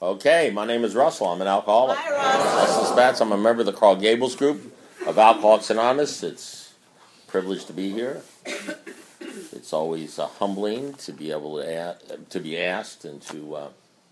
Okay, my name is Russell. I'm an alcoholic. Hi, Russell. Russell Spatz. I'm a member of the Carl Gables group of Alcoholics Anonymous. It's a privilege to be here. It's always humbling to be able to be asked and to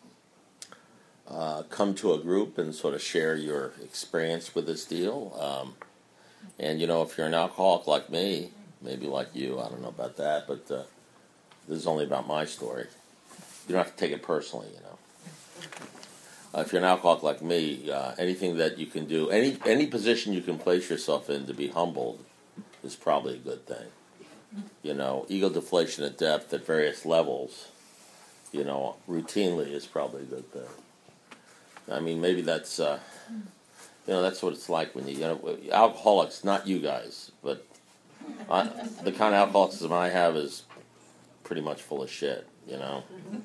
come to a group and sort of share your experience with this deal. And you know, if you're an alcoholic like me, maybe like you, I don't know about that, but this is only about my story. You don't have to take it personally, you know. If you're an alcoholic like me, anything that you can do, any position you can place yourself in to be humbled is probably a good thing. You know, ego deflation at depth at various levels, you know, routinely is probably a good thing. I mean, maybe that's, you know, that's what it's like when you know, alcoholics, not you guys, but the kind of alcoholicism I have is pretty much full of shit, you know.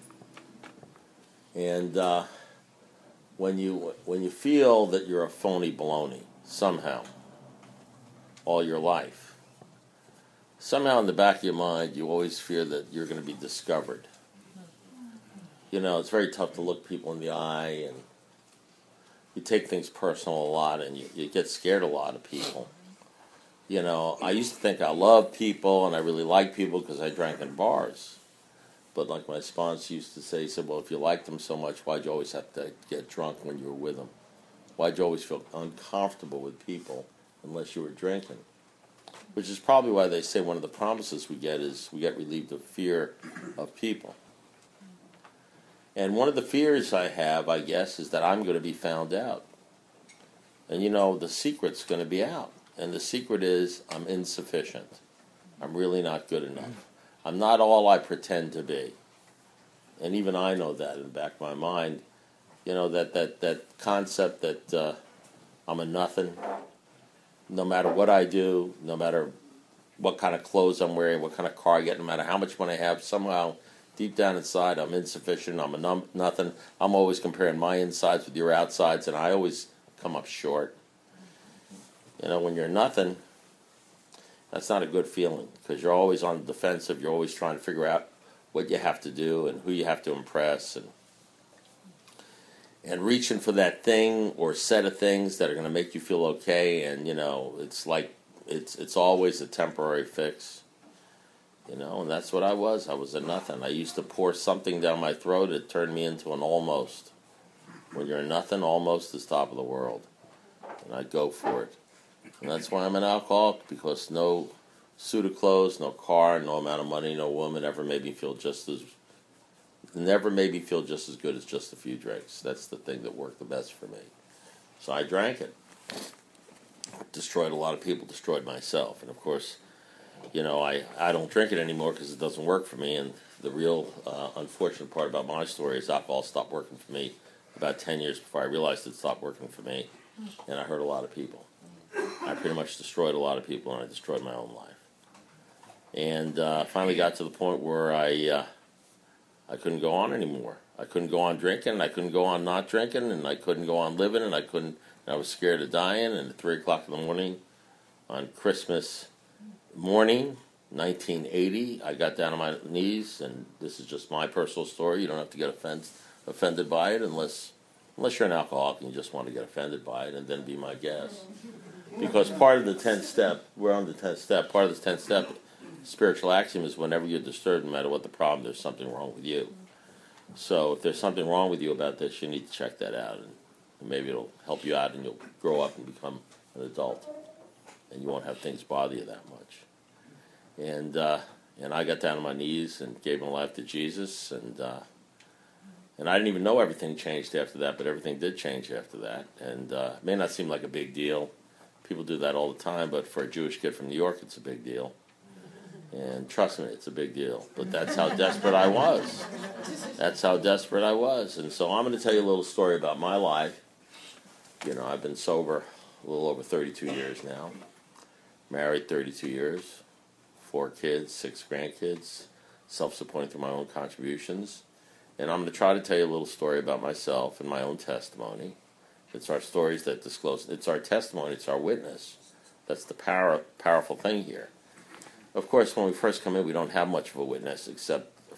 And when you feel that you're a phony baloney somehow all your life, somehow in the back of your mind you always fear that you're going to be discovered. You know, it's very tough to look people in the eye, and you take things personal a lot, and you get scared a lot of people. You know, I used to think I loved people and I really liked people because I drank in bars. But like my sponsor used to say, he said, well, if you liked them so much, why'd you always have to get drunk when you were with them? Why'd you always feel uncomfortable with people unless you were drinking? Which is probably why they say one of the promises we get is we get relieved of fear of people. And one of the fears I have, I guess, is that I'm going to be found out. And you know, the secret's going to be out. And the secret is I'm insufficient. I'm really not good enough. I'm not all I pretend to be. And even I know that in the back of my mind. You know, that concept that I'm a nothing. No matter what I do, no matter what kind of clothes I'm wearing, what kind of car I get, no matter how much money I have, somehow, deep down inside, I'm insufficient, I'm a nothing. I'm always comparing my insides with your outsides, and I always come up short. You know, when you're nothing, that's not a good feeling, because you're always on the defensive. You're always trying to figure out what you have to do and who you have to impress, and reaching for that thing or set of things that are going to make you feel okay. And you know, it's like it's always a temporary fix. You know, and that's what I was. I was a nothing. I used to pour something down my throat. It turned me into an almost. When you're a nothing, almost is top of the world, and I'd go for it. And that's why I'm an alcoholic, because no suit of clothes, no car, no amount of money, no woman never made me feel just as good as just a few drinks. That's the thing that worked the best for me. So I drank it. Destroyed a lot of people, destroyed myself. And of course, you know, I don't drink it anymore because it doesn't work for me. And the real unfortunate part about my story is alcohol stopped working for me about 10 years before I realized it stopped working for me. And I hurt a lot of people. I pretty much destroyed a lot of people, and I destroyed my own life. And finally got to the point where I couldn't go on anymore. I couldn't go on drinking, and I couldn't go on not drinking, and I couldn't go on living, and I was scared of dying. And at 3 o'clock in the morning, on Christmas morning, 1980, I got down on my knees, and this is just my personal story. You don't have to get offended by it unless you're an alcoholic and you just want to get offended by it, and then be my guest. Because part of the 10th step, we're on the 10th step, part of this 10th step, spiritual axiom is whenever you're disturbed, no matter what the problem, there's something wrong with you. So if there's something wrong with you about this, you need to check that out, and maybe it'll help you out, and you'll grow up and become an adult, and you won't have things bother you that much. And I got down on my knees and gave my life to Jesus, and I didn't even know everything changed after that, but everything did change after that. And it may not seem like a big deal. People do that all the time, but for a Jewish kid from New York, it's a big deal. And trust me, it's a big deal. But that's how desperate I was. That's how desperate I was. And so I'm going to tell you a little story about my life. You know, I've been sober a little over 32 years now. Married 32 years. 4 kids, 6 grandkids. Self-supporting through my own contributions. And I'm going to try to tell you a little story about myself and my own testimony. It's our stories that disclose. It's our testimony. It's our witness. That's the powerful thing here. Of course, when we first come in, we don't have much of a witness except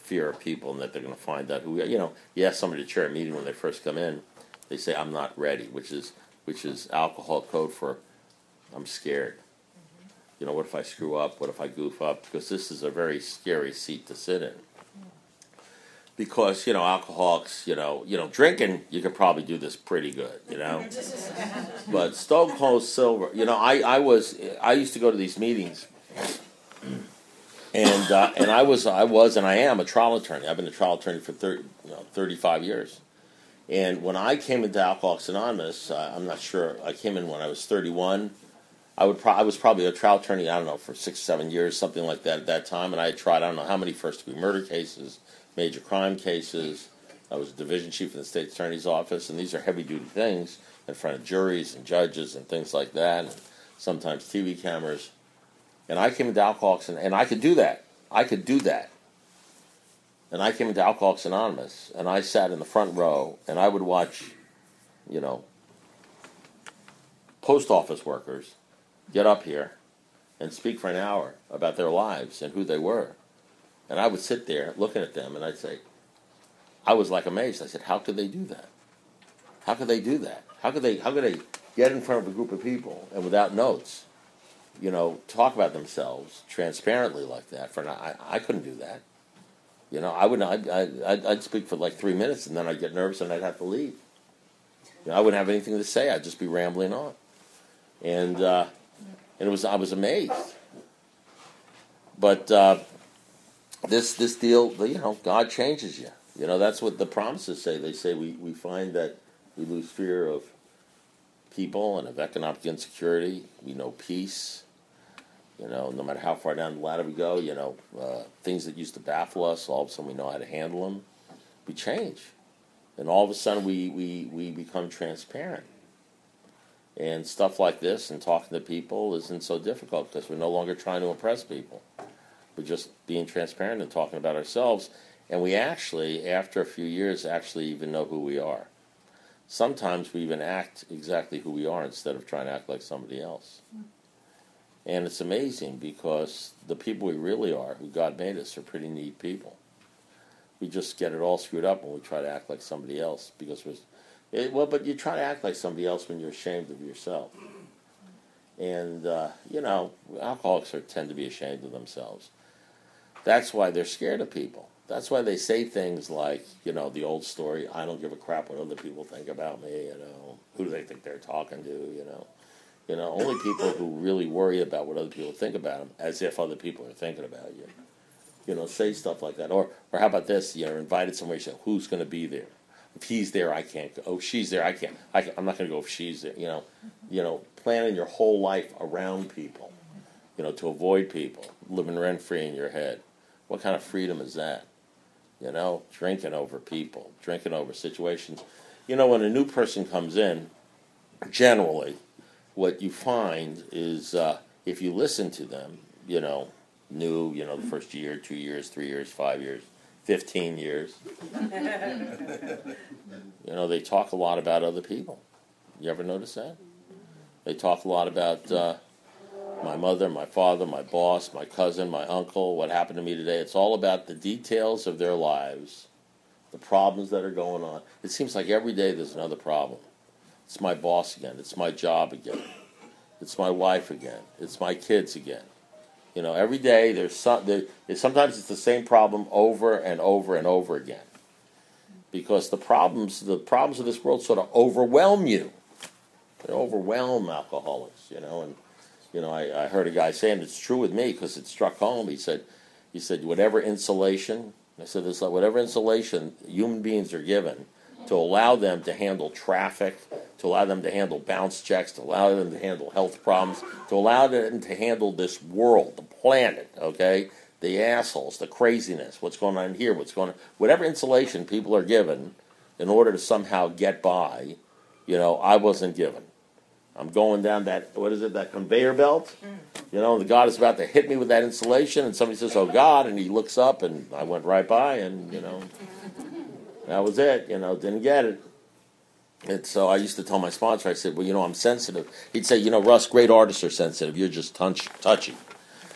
fear of people and that they're going to find out who we are. You ask somebody to chair a meeting when they first come in, they say, "I'm not ready," which is alcohol code for I'm scared. What if I screw up? What if I goof up? Because this is a very scary seat to sit in. Because, alcoholics, drinking, you could probably do this pretty good, But Stone Cold Silver, I used to go to these meetings, and I was and I am a trial attorney. I've been a trial attorney for 35 years. And when I came into Alcoholics Anonymous, I'm not sure, I came in when I was 31. I was probably a trial attorney, I don't know, for 6, 7 years, something like that at that time. And I had tried, I don't know how many first-degree murder cases, major crime cases. I was a division chief in the state attorney's office, and these are heavy-duty things in front of juries and judges and things like that, and sometimes TV cameras. And I came into Alcoholics, and I could do that. I could do that. And I came into Alcoholics Anonymous, and I sat in the front row, and I would watch, post office workers get up here and speak for an hour about their lives and who they were. And I would sit there looking at them, and I'd say, I was like amazed. I said, how could they do that? How could they do that? How could they get in front of a group of people and without notes, talk about themselves transparently like that? I couldn't do that. I'd speak for like 3 minutes, and then I'd get nervous and I'd have to leave. I wouldn't have anything to say. I'd just be rambling on. And I was amazed. But this deal, God changes you. That's what the promises say. They say we find that we lose fear of people and of economic insecurity. We know peace. No matter how far down the ladder we go, things that used to baffle us, all of a sudden we know how to handle them. We change. And all of a sudden we become transparent. And stuff like this and talking to people isn't so difficult because we're no longer trying to impress people. We're just being transparent and talking about ourselves. And we actually, after a few years, actually even know who we are. Sometimes we even act exactly who we are instead of trying to act like somebody else. And it's amazing because the people we really are, who God made us, are pretty neat people. We just get it all screwed up when we try to act like somebody else because but you try to act like somebody else when you're ashamed of yourself. And, alcoholics tend to be ashamed of themselves. That's why they're scared of people. That's why they say things like, the old story, I don't give a crap what other people think about me, who do they think they're talking to, only people who really worry about what other people think about them, as if other people are thinking about you. Say stuff like that. Or how about this, you're invited somewhere, you say, who's going to be there? If he's there, I can't go. Oh, she's there, I can't. I'm not going to go if she's there. Planning your whole life around people, to avoid people, living rent-free in your head. What kind of freedom is that? Drinking over people, drinking over situations. When a new person comes in, generally, what you find is if you listen to them, the first year, 2 years, 3 years, 5 years, 15 years, they talk a lot about other people. You ever notice that? They talk a lot about my mother, my father, my boss, my cousin, my uncle, what happened to me today. It's all about the details of their lives, the problems that are going on. It seems like every day there's another problem. It's my boss again. It's my job again. It's my wife again. It's my kids again. Every day sometimes it's the same problem over and over and over again. Because the problems of this world sort of overwhelm you. They overwhelm alcoholics, and I heard a guy saying it's true with me because it struck home. He said, whatever insulation, whatever insulation human beings are given to allow them to handle traffic, to allow them to handle bounce checks, to allow them to handle health problems, to allow them to handle this world, the planet, okay? The assholes, the craziness, what's going on here, whatever insulation people are given in order to somehow get by, I wasn't given. I'm going down that conveyor belt, the God is about to hit me with that insulation, and somebody says, oh God, and he looks up, and I went right by, and, that was it, didn't get it. And so I used to tell my sponsor, I said, well, I'm sensitive. He'd say, Russ, great artists are sensitive. You're just touchy.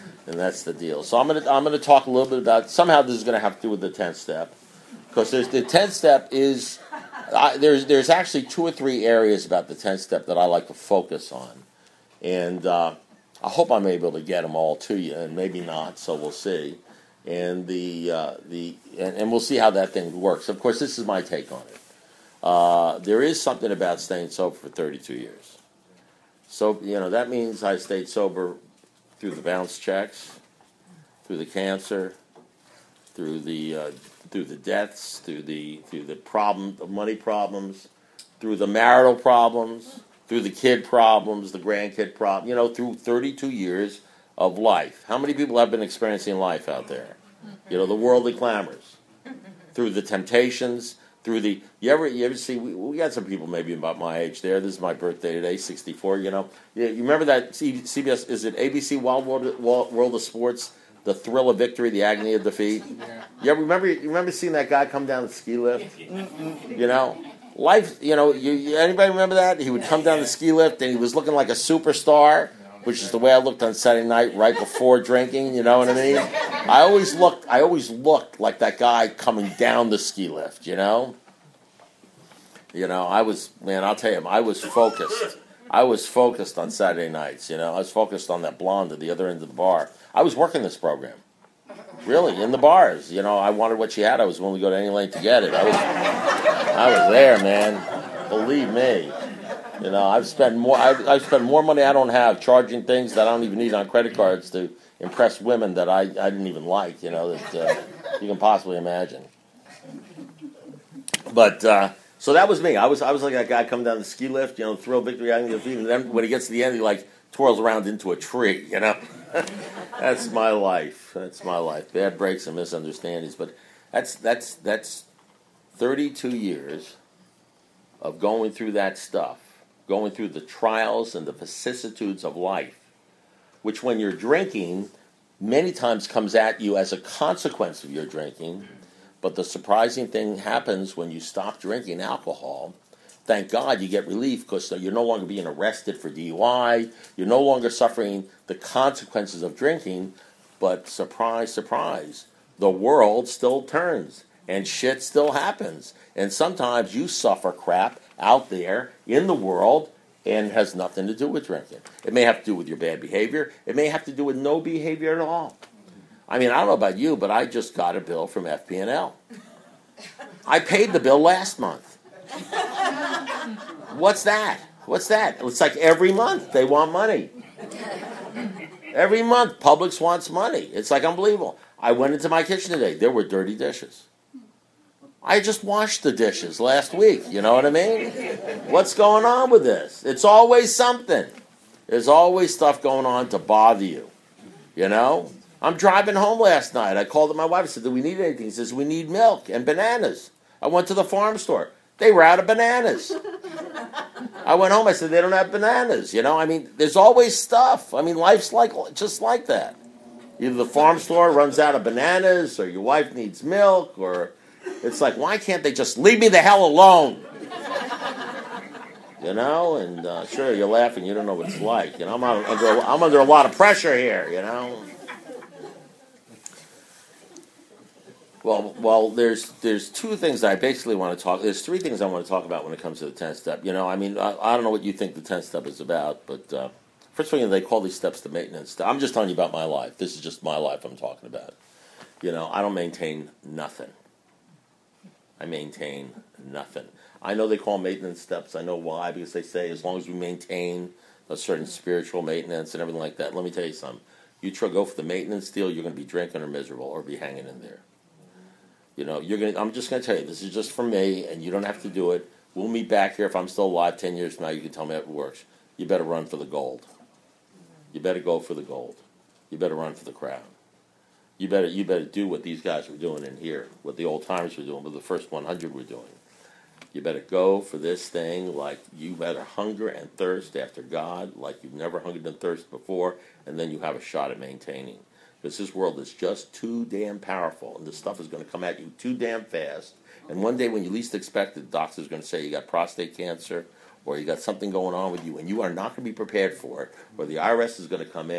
And that's the deal. So I'm gonna talk a little bit about, somehow this is gonna have to do with the 10th step, because there's the 10th step is there's actually 2 or 3 areas about the 10th step that I like to focus on, and I hope I'm able to get them all to you, and maybe not. So we'll see. And and we'll see how that thing works. Of course, this is my take on it. There is something about staying sober for 32 years. So that means I stayed sober through the bounce checks, through the cancer, through the deaths, through the money problems, through the marital problems, through the kid problems, the grandkid problem. Through 32 years of life. How many people have been experiencing life out there? The worldly clamors, through the temptations, through the you ever see we got some people maybe about my age there. This is my birthday today, 64. You remember that CBS, is it ABC Wild World of Sports, the thrill of victory, the agony of defeat? Yeah. You remember seeing that guy come down the ski lift? Life. Anybody remember that? He would come down the ski lift and he was looking like a superstar, which is the way I looked on Saturday night right before drinking. You know what I mean? I always looked like that guy coming down the ski lift. I'll tell you, I was focused. I was focused on Saturday nights. I was focused on that blonde at the other end of the bar. I was working this program, really, in the bars. I wanted what she had. I was willing to go to any length to get it. I was there, man. Believe me. I've spent more money I don't have charging things that I don't even need on credit cards to impress women that I didn't even like. That you can possibly imagine. But so that was me. I was like that guy coming down the ski lift. Thrill, victory, agony, defeat, and then when he gets to the end, he twirls around into a tree. That's my life. That's my life. Bad breaks and misunderstandings, but that's 32 years of going through that stuff. Going through the trials and the vicissitudes of life, which when you're drinking, many times comes at you as a consequence of your drinking. But the surprising thing happens when you stop drinking alcohol. Thank God you get relief, because you're no longer being arrested for DUI. You're no longer suffering the consequences of drinking. But surprise, surprise, the world still turns and shit still happens. And sometimes you suffer crap out there in the world and has nothing to do with drinking. It may have to do with your bad behavior. It may have to do with no behavior at all. I don't know about you, but I just got a bill from FP&L. I paid the bill last month. What's that? It's like every month they want money. Every month Publix wants money. It's like unbelievable. I went into my kitchen today. There were dirty dishes. I just washed the dishes last week. You know what I mean? What's going on with this? It's always something. There's always stuff going on to bother you. I'm driving home last night. I called up my wife and said, do we need anything? He says, we need milk and bananas. I went to the farm store. They were out of bananas. I went home. I said, they don't have bananas. There's always stuff. Life's just like that. Either the farm store runs out of bananas, or your wife needs milk, or it's like, why can't they just leave me the hell alone? And sure, you're laughing. You don't know what it's like. I'm under a lot of pressure here. Well, there's 2 things that I basically want to talk. There's 3 things I want to talk about when it comes to the 10th step. I don't know what you think the 10th step is about, but first of all, they call these steps the maintenance. I'm just telling you about my life. This is just my life I'm talking about. I don't maintain nothing. I maintain nothing. I know they call them maintenance steps. I know why, because they say as long as we maintain a certain spiritual maintenance and everything like that. Let me tell you something. You go for the maintenance deal, you're going to be drinking or miserable or be hanging in there. I'm just going to tell you, this is just for me, and you don't have to do it. We'll meet back here if I'm still alive 10 years from now. You can tell me how it works. You better run for the gold. You better go for the gold. You better run for the crown. You better do what these guys were doing in here, what the old timers were doing, what the first 100 were doing. You better go for this thing like you better hunger and thirst after God like you've never hungered and thirsted before, and then you have a shot at maintaining. Because this world is just too damn powerful, and this stuff is going to come at you too damn fast. And one day when you least expect it, the doctor's going to say you got prostate cancer, or you got something going on with you, and you are not going to be prepared for it, or the IRS is going to come in,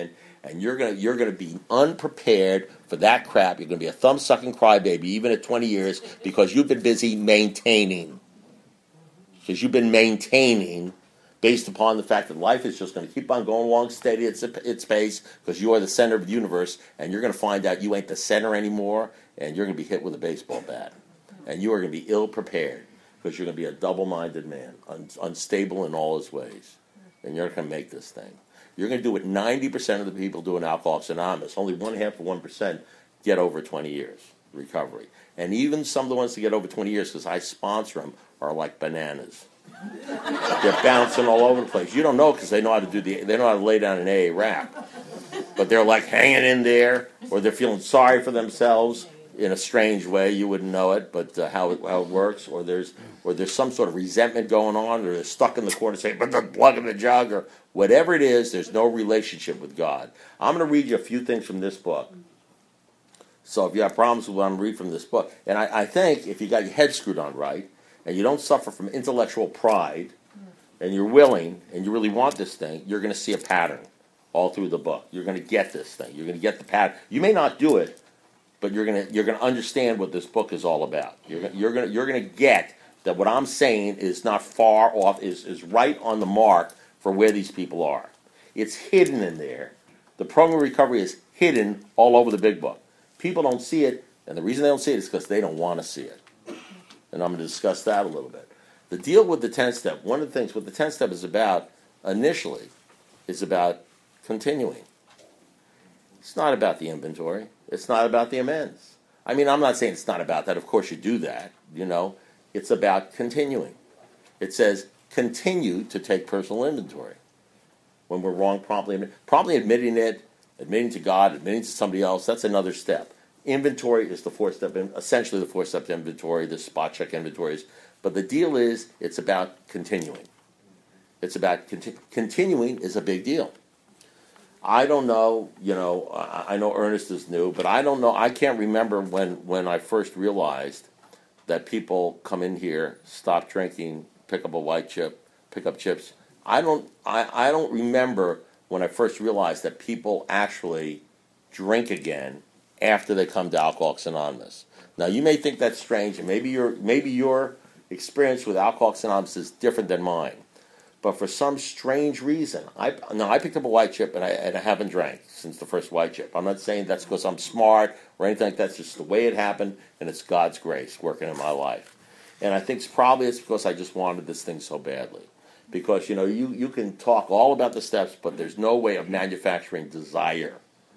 and you're gonna be unprepared for that crap. You're gonna be a thumb-sucking crybaby even at 20 years because you've been busy maintaining. Because you've been maintaining based upon the fact that life is just going to keep on going along steady at its pace because you are the center of the universe, and you're going to find out you ain't the center anymore, and you're going to be hit with a baseball bat. And you are going to be ill-prepared because you're going to be a double-minded man, unstable in all his ways. And you're not going to make this thing. You're going to do what 90% of the people do in Alcoholics Anonymous. Only 1/2% get over 20 years recovery. And even some of the ones that get over 20 years, because I sponsor them, are like bananas. They're bouncing all over the place. You don't know because they know how to they know how to lay down an AA rack. But they're like hanging in there, or they're feeling sorry for themselves in a strange way. You wouldn't know it, but how it works. Or there's some sort of resentment going on, or they're stuck in the corner saying, "But the plug in the jug," or whatever it is. There's no relationship with God. I'm going to read you a few things from this book. So if you have problems with what I'm going to read from this book, and I think if you got your head screwed on right, and you don't suffer from intellectual pride, and you're willing, and you really want this thing, you're going to see a pattern all through the book. You're going to get this thing. You're going to get the pattern. You may not do it, but you're going to understand what this book is all about. You're going to get that what I'm saying is not far off, is right on the mark for where these people are. It's hidden in there. The program of recovery is hidden all over the big book. People don't see it, and the reason they don't see it is because they don't want to see it. And I'm going to discuss that a little bit. The deal with the 10-step, one of the things what the 10-step is about initially is about continuing. It's not about the inventory. It's not about the amends. I mean, I'm not saying it's not about that. Of course you do that, you know. It's about continuing. It says continue to take personal inventory. When we're wrong, promptly admitting it, admitting to God, admitting to somebody else, that's another step. Inventory is the fourth step, essentially the fourth-step inventory, the spot check inventories. But the deal is, it's about continuing. It's about continuing is a big deal. I don't know, you know, I know Ernest is new, but I don't know, I can't remember when I first realized that people come in here, stop drinking, pick up a white chip, pick up chips. I don't remember when I first realized that people actually drink again after they come to Alcoholics Anonymous. Now, you may think that's strange, and maybe your experience with Alcoholics Anonymous is different than mine. But for some strange reason, I picked up a white chip, and I haven't drank since the first white chip. I'm not saying that's because I'm smart or anything like that. It's just the way it happened, and it's God's grace working in my life. And I think it's because I just wanted this thing so badly. Because, you know, you can talk all about the steps, but there's no way of manufacturing desire.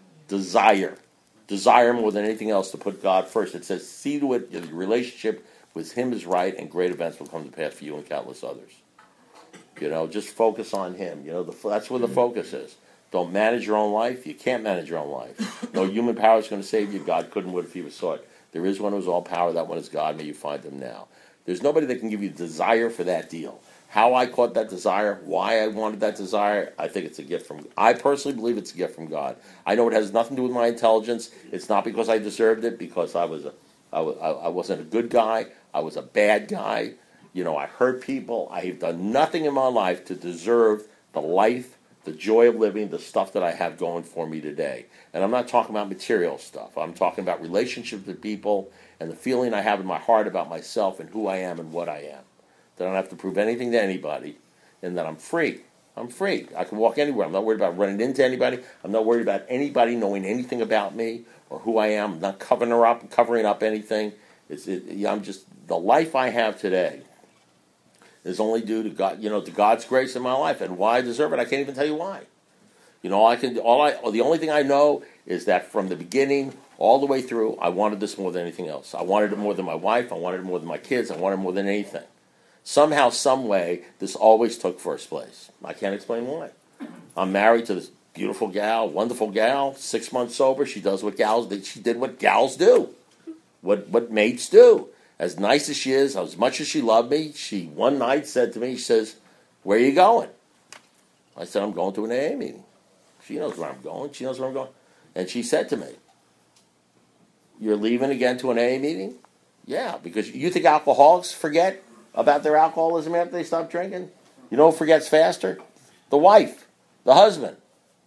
Desire more than anything else to put God first. It says, see to it, your relationship with Him is right, and great events will come to pass for you and countless others. You know, just focus on Him. You know, that's where the focus is. Don't manage your own life. You can't manage your own life. No human power is going to save you. God couldn't would if He was sought. There is one who is all power. That one is God. May you find Him now. There's nobody that can give you desire for that deal. How I caught that desire, why I wanted that desire, I think it's a gift from God. I personally believe it's a gift from God. I know it has nothing to do with my intelligence. It's not because I deserved it, because I wasn't a good guy. I was a bad guy. You know, I hurt people. I have done nothing in my life to deserve the life, the joy of living, the stuff that I have going for me today. And I'm not talking about material stuff. I'm talking about relationships with people and the feeling I have in my heart about myself and who I am and what I am. That I don't have to prove anything to anybody, and that I'm free. I'm free. I can walk anywhere. I'm not worried about running into anybody. I'm not worried about anybody knowing anything about me or who I am. I'm not covering up anything. I'm just, the life I have today is only due to God, you know, to God's grace in my life, and why I deserve it, I can't even tell you why. You know, the only thing I know is that from the beginning all the way through, I wanted this more than anything else. I wanted it more than my wife. I wanted it more than my kids. I wanted it more than anything. Somehow, some way, this always took first place. I can't explain why. I'm married to this beautiful gal, wonderful gal, 6 months sober. She does what gals do. She did what gals do, what mates do. As nice as she is, as much as she loved me, she one night said to me, she says, "Where are you going?" I said, "I'm going to an AA meeting." She knows where I'm going. She knows where I'm going. And she said to me, "You're leaving again to an AA meeting?" "Yeah, because you think alcoholics forget about their alcoholism after they stop drinking? You know who forgets faster? The wife, the husband.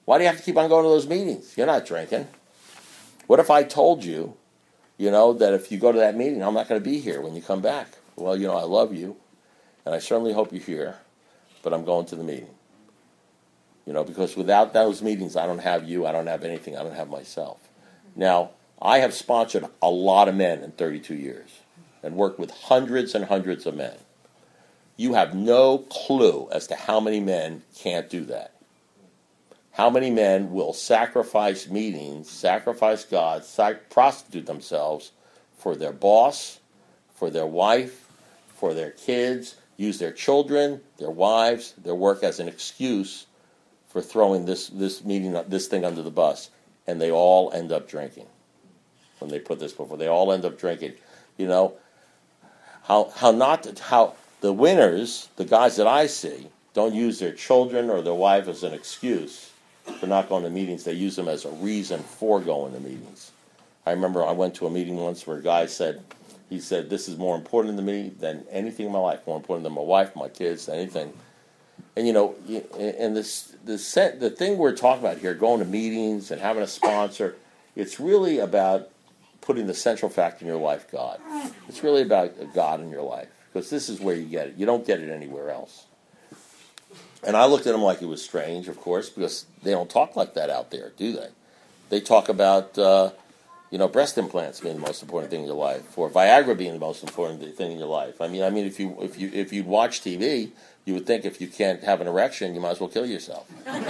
Why do you have to keep on going to those meetings? You're not drinking. What if I told you, that if you go to that meeting, I'm not going to be here when you come back? Well, I love you, and I certainly hope you're here, but I'm going to the meeting. Because without those meetings, I don't have you, I don't have anything, I don't have myself. Now, I have sponsored a lot of men in 32 years and worked with hundreds and hundreds of men. You have no clue as to how many men can't do that. How many men will sacrifice meetings, sacrifice God, prostitute themselves for their boss, for their wife, for their kids, use their children, their wives, their work as an excuse for throwing this meeting, this thing under the bus, and they all end up drinking. When they put this before, they all end up drinking. How the winners, the guys that I see, don't use their children or their wife as an excuse for not going to meetings. They use them as a reason for going to meetings. I remember I went to a meeting once where a guy said, this is more important to me than anything in my life, more important than my wife, my kids, anything. And and the thing we're talking about here, going to meetings and having a sponsor, it's really about putting the central factor in your life, God. It's really about God in your life, because this is where you get it. You don't get it anywhere else. And I looked at him like it was strange, of course, because they don't talk like that out there, do they? They talk about breast implants being the most important thing in your life, or Viagra being the most important thing in your life. I mean, if you'd watch TV, you would think if you can't have an erection, you might as well kill yourself.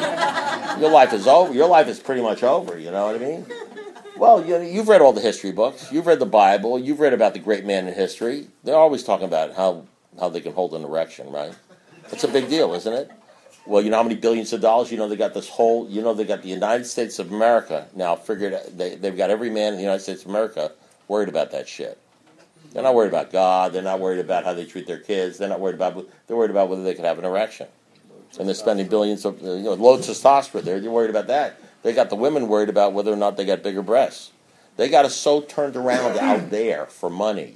Your life is over. Your life is pretty much over. You know what I mean? Well, you've read all the history books. You've read the Bible. You've read about the great man in history. They're always talking about how they can hold an erection, right? It's a big deal, isn't it? Well, you know how many billions of dollars? They got this whole, they got the United States of America now figured. They've got every man in the United States of America worried about that shit. They're not worried about God. They're not worried about how they treat their kids. They're worried about whether they can have an erection. And they're spending billions of, loads of testosterone. They're worried about that. They got the women worried about whether or not they got bigger breasts. They got us so turned around out there for money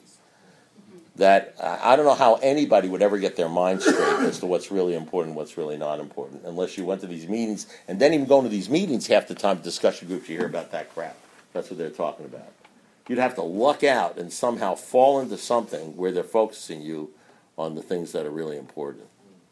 that I don't know how anybody would ever get their mind straight as to what's really important, what's really not important, unless you went to these meetings. And then even going to these meetings, half the time, discussion groups, you hear about that crap. That's what they're talking about. You'd have to luck out and somehow fall into something where they're focusing you on the things that are really important.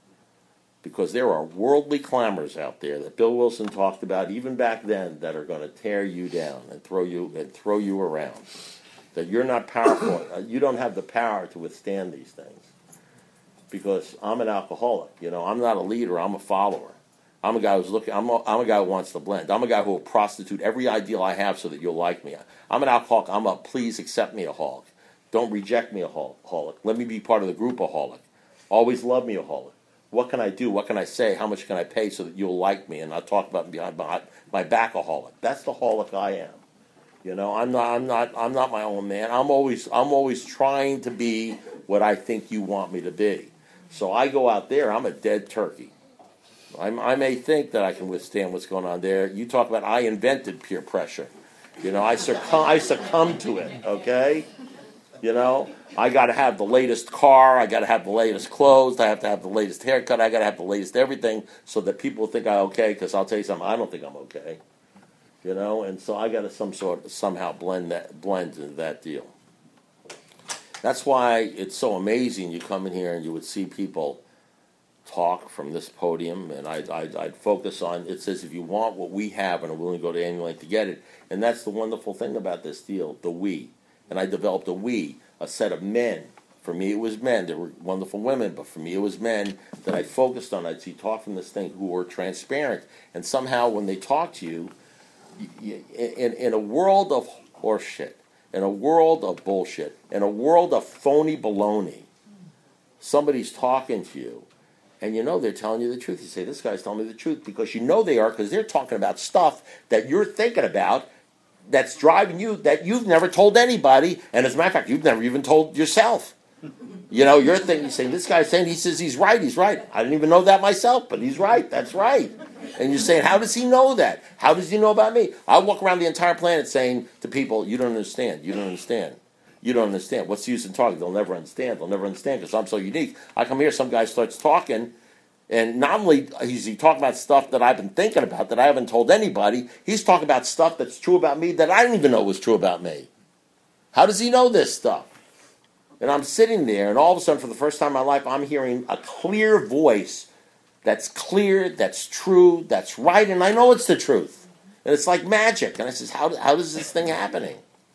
Because there are worldly clamors out there that Bill Wilson talked about even back then that are going to tear you down and throw you around. That you're not powerful. You don't have the power to withstand these things. Because I'm an alcoholic. I'm not a leader. I'm a follower. I'm a guy who's looking. I'm a guy who wants to blend. I'm a guy who will prostitute every ideal I have so that you'll like me. I'm an alcoholic. I'm a please accept me aholic. Don't reject me aholic. Let me be part of the group aholic. Always love me aholic. What can I do? What can I say? How much can I pay so that you'll like me and not talk about behind my back aholic? That's the aholic I am. I'm not my own man. I'm always trying to be what I think you want me to be. So I go out there. I'm a dead turkey. I may think that I can withstand what's going on there. You talk about I invented peer pressure. I succumb to it. Okay. I got to have the latest car. I got to have the latest clothes. I have to have the latest haircut. I got to have the latest everything so that people think I'm okay. Because I'll tell you something, I don't think I'm okay. And so I got to somehow blend into that deal. That's why it's so amazing. You come in here and you would see people talk from this podium, and I'd focus on, it says if you want what we have and are willing to go to any length to get it, and that's the wonderful thing about this deal, the we. And I developed a set of men. For me, it was men. There were wonderful women, but for me, it was men that I focused on. I'd see talk from this thing who were transparent, and somehow when they talk to you, in a world of horseshit, in a world of bullshit, in a world of phony baloney, somebody's talking to you, and they're telling you the truth. You say, this guy's telling me the truth, because they are, because they're talking about stuff that you're thinking about that's driving you, that you've never told anybody, and as a matter of fact, you've never even told yourself. You're thinking, you say, this guy's saying, he says he's right. I didn't even know that myself, but he's right. That's right. And you're saying, how does he know that? How does he know about me? I walk around the entire planet saying to people, you don't understand. You don't understand. You don't understand. What's the use in talking? They'll never understand. They'll never understand because I'm so unique. I come here, some guy starts talking, And not only is he talking about stuff that I've been thinking about that I haven't told anybody, he's talking about stuff that's true about me that I didn't even know was true about me. How does he know this stuff? And I'm sitting there, and all of a sudden, for the first time in my life, I'm hearing a clear voice that's clear, that's true, that's right, and I know it's the truth. And it's like magic. And I says, how is this thing happening?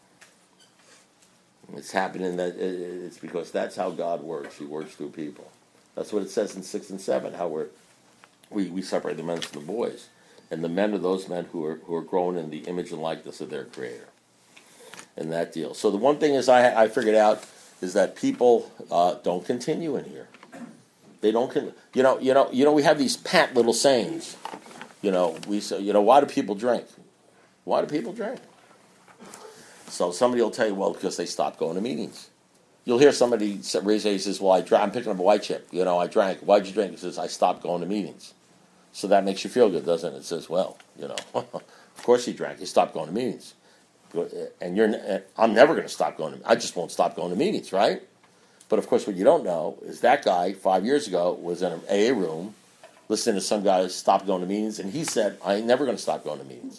It's happening that it's because that's how God works. He works through people. That's what it says in 6 and 7, how we separate the men from the boys. And the men are those men who are grown in the image and likeness of their Creator. And that deal. So the one thing is I figured out is that people don't continue in here. They don't. We have these pat little sayings. We say, why do people drink? Why do people drink? So somebody will tell you, well, because they stopped going to meetings. You'll hear somebody raise their hand, he says, well, I'm picking up a white chip. I drank. Why'd you drink? He says, I stopped going to meetings. So that makes you feel good, doesn't it? It says, well, of course he drank. He stopped going to meetings. And I'm never going to stop going to. I just won't stop going to meetings, right? But of course, what you don't know is that guy 5 years ago was in an AA room, listening to some guy stop going to meetings, and he said, "I ain't never going to stop going to meetings."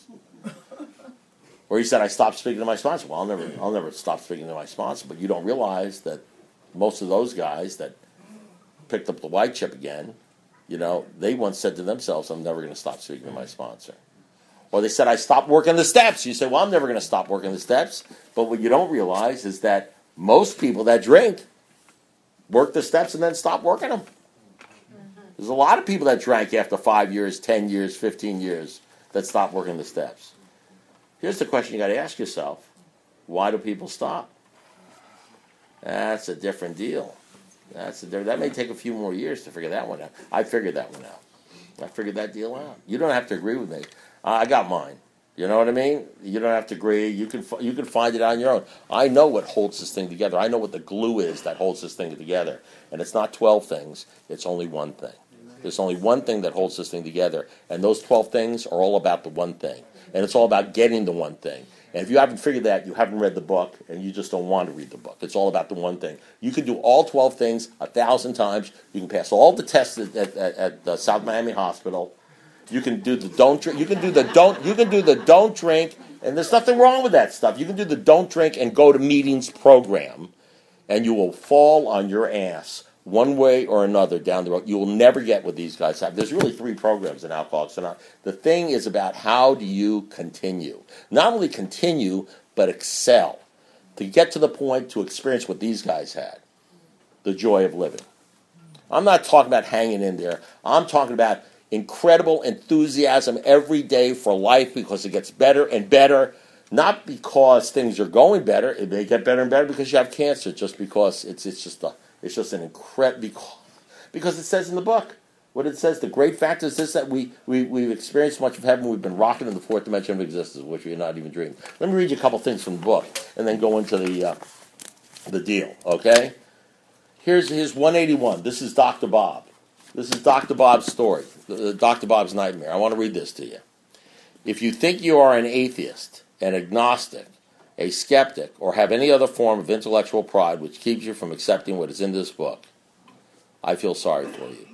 Or he said, "I stopped speaking to my sponsor." Well, I'll never stop speaking to my sponsor. But you don't realize that most of those guys that picked up the white chip again, they once said to themselves, "I'm never going to stop speaking to my sponsor." Or they said, I stopped working the steps. You say, well, I'm never going to stop working the steps. But what you don't realize is that most people that drink work the steps and then stop working them. There's a lot of people that drank after 5 years, 10 years, 15 years that stopped working the steps. Here's the question you got to ask yourself. Why do people stop? That's a different deal. That may take a few more years to figure that one out. I figured that one out. I figured that deal out. You don't have to agree with me. I got mine. You know what I mean? You don't have to agree. You can find it on your own. I know what holds this thing together. I know what the glue is that holds this thing together. And it's not 12 things. It's only one thing. There's only one thing that holds this thing together. And those 12 things are all about the one thing. And it's all about getting the one thing. And if you haven't figured that, you haven't read the book, and you just don't want to read the book. It's all about the one thing. You can do all 12 things 1,000 times. You can pass all the tests at South Miami Hospital. You can do the don't drink. You can do the don't drink, and there's nothing wrong with that stuff. You can do the don't drink and go to meetings program, and you will fall on your ass one way or another down the road. You will never get what these guys have. There's really 3 programs in Alcoholics Anonymous. The thing is about how do you continue. Not only continue, but excel. To get to the point to experience what these guys had. The joy of living. I'm not talking about hanging in there. I'm talking about incredible enthusiasm every day for life because it gets better and better. Not because things are going better. It may get better and better because you have cancer. Just because it's just an incredible, because it says in the book, what it says, the great fact is this, that we've experienced much of heaven, we've been rocking in the 4th dimension of existence, which we are not even dreaming. Let me read you a couple things from the book, and then go into the deal, okay? Here's 181. This is Dr. Bob. This is Dr. Bob's story, Dr. Bob's nightmare. I want to read this to you. If you think you are an atheist, an agnostic, a skeptic, or have any other form of intellectual pride which keeps you from accepting what is in this book, I feel sorry for you.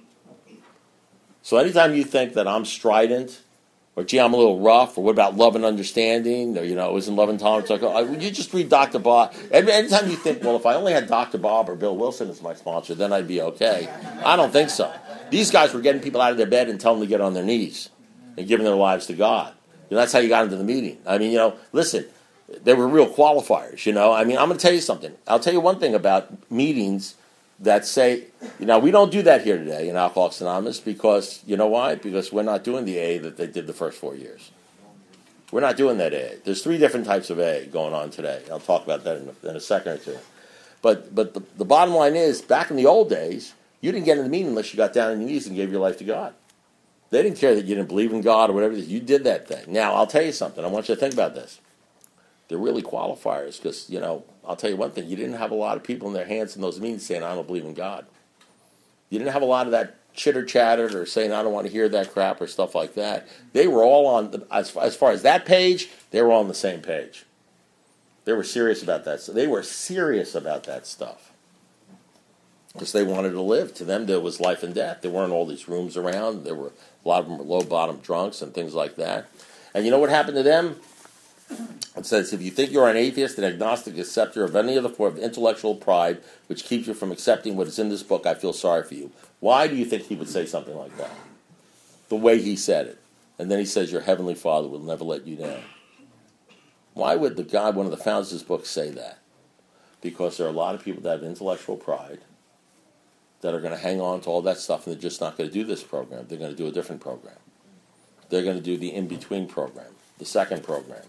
So anytime you think that I'm strident, or gee, I'm a little rough, or what about love and understanding, or isn't love and tolerance, you just read Dr. Bob. Anytime you think, well, if I only had Dr. Bob or Bill Wilson as my sponsor, then I'd be okay. I don't think so. These guys were getting people out of their bed and telling them to get on their knees and giving their lives to God. That's how you got into the meeting. I mean, listen, they were real qualifiers, I'm going to tell you something. I'll tell you one thing about meetings that say, we don't do that here today in Alcoholics Anonymous because, you know why? Because we're not doing the AA that they did the first 4 years. We're not doing that AA. There's 3 different types of AA going on today. I'll talk about that in a second or two. But the bottom line is, back in the old days, you didn't get in the meeting unless you got down on your knees and gave your life to God. They didn't care that you didn't believe in God or whatever it is. You did that thing. Now, I'll tell you something. I want you to think about this. They're really qualifiers because, I'll tell you one thing. You didn't have a lot of people in their hands in those meetings saying, I don't believe in God. You didn't have a lot of that chitter-chatter or saying, I don't want to hear that crap or stuff like that. They were all on, as far as that page, they were all on the same page. They were serious about that. So they were serious about that stuff. because they wanted to live. To them, there was life and death. There weren't all these rooms around. There were a lot of them were low-bottom drunks and things like that. And you know what happened to them? It says, if you think you're an atheist, an agnostic, acceptor of any other form of intellectual pride which keeps you from accepting what is in this book, I feel sorry for you. Why do you think he would say something like that? The way he said it. And then he says, your heavenly Father will never let you down. Why would the God, one of the founders of this book, say that? Because there are a lot of people that have intellectual pride that are going to hang on to all that stuff, and they're just not going to do this program. They're going to do a different program. They're going to do the in-between program, the second program.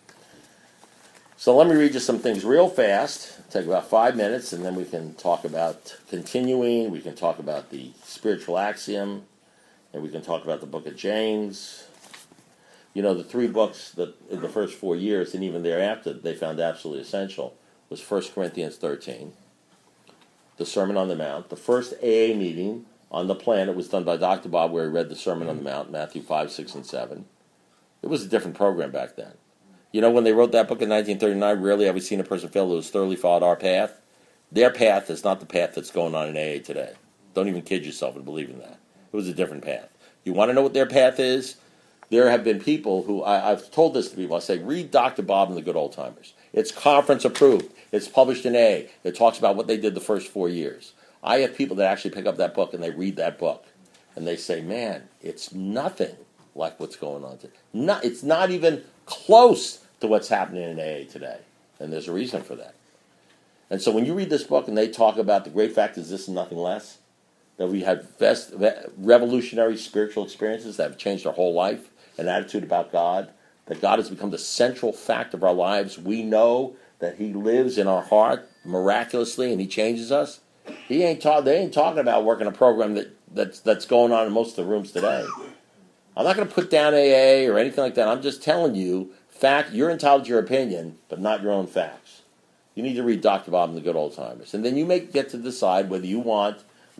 So let me read you some things real fast. Take about 5 minutes, and then we can talk about continuing. We can talk about the spiritual axiom, and we can talk about the book of James. You know, the 3 books that in the first 4 years, and even thereafter, they found absolutely essential, was 1 Corinthians 13, the Sermon on the Mount, the first AA meeting on the planet was done by Dr. Bob, where he read the Sermon on the Mount, Matthew 5, 6, and 7. It was a different program back then. You know, when they wrote that book in 1939, rarely have we seen a person fail who has thoroughly followed our path. Their path is not the path that's going on in AA today. Don't even kid yourself and believe in that. It was a different path. You want to know what their path is? There have been people who, I've told this to people, I say, read Dr. Bob and the Good Old Timers. It's conference approved. It's published in AA. It talks about what they did the first 4 years. I have people that actually pick up that book and they read that book. And they say, man, it's nothing like what's going on today. It's not even close to what's happening in AA today. And there's a reason for that. And so when you read this book and they talk about the great fact is this and nothing less, that we had revolutionary spiritual experiences that have changed our whole life, an attitude about God, that God has become the central fact of our lives. We know that he lives in our heart miraculously and he changes us. They ain't talking about working a program that's going on in most of the rooms today. I'm not going to put down AA or anything like that. I'm just telling you, you're entitled to your opinion, but not your own facts. You need to read Dr. Bob and the Good Old Timers. And then you may get to decide whether you want